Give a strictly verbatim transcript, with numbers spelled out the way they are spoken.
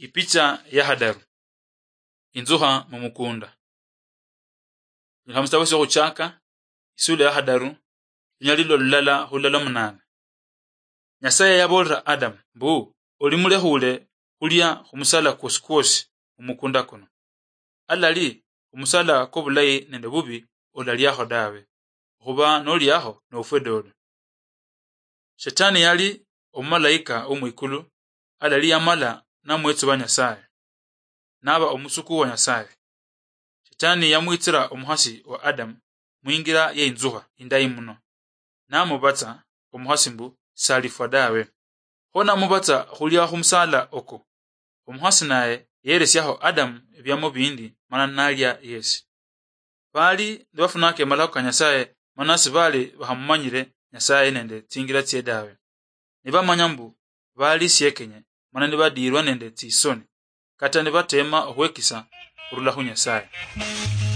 Ipicha ya hadaru inzuha mumukunda. Nilhamstawa sio chaka isule ya hadaru nyalilo lala hulala munana. Nyasaye yabolra Adam bu olimule hule hulia humusala koskosi mumukunda kono. Alali humusala ko bulayi nende bubi olaliaho dawe. Huba noliaho no ufedodo. Shetani yali omalaika omwikulu alali yamala na mwetso wa Nyasaye. Naba omusuku wa Nyasaye. Shetani yamwitira omuhasi wa Adam muingira ye inzuha indayi muno. Na mubatsa omuhasi mbu salifwa dawe. Hona mubatsa hulia humusala oko. Omuhasi naye yeresyaho Adam ebyamo bindi mana nalya Yesu. Bali ndibafunake malako Nyasaye manasi bali bahamumanyire Nyasaye nende tingira tye dawe. Nibamanya mbu bali syekenye mana nibadirwa nende tisoni kata nibatema ohwekisa urula hu Nyasaye.